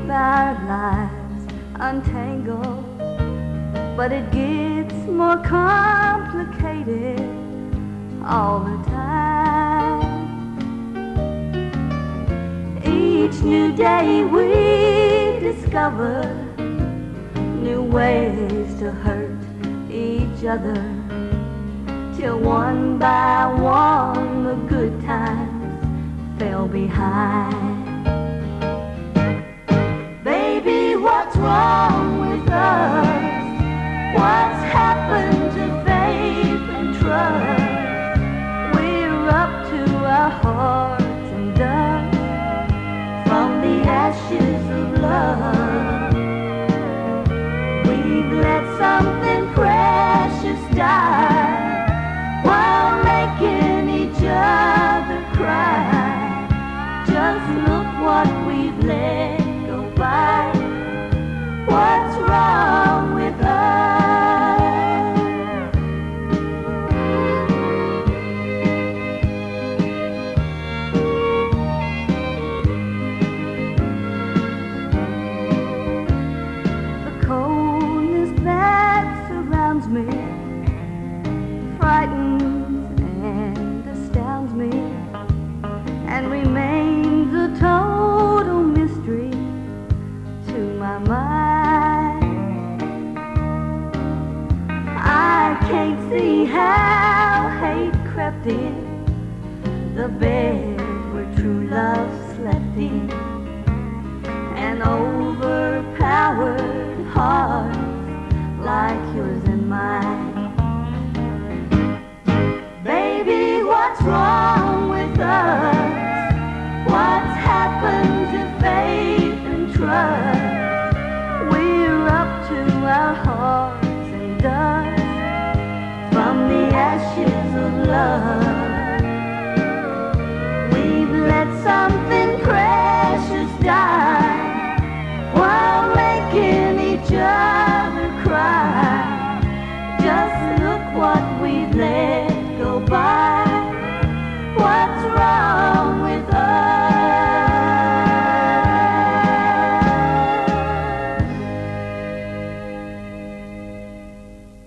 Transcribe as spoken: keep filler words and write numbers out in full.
keep our lives untangled, but it gets more complicated all the time. Each new day we discover new ways to hurt each other, till one by one the good times fell behind. Baby, what's wrong with us? What's happened to faith and trust? We're up to our hearts in dust from the ashes of love. We've let something precious die while making each other cry. Just look what we've let go by. What's wrong with us? The coldness that surrounds me frightens and astounds me, and remains a total mystery to my mind. I can't see how hate crept in the bed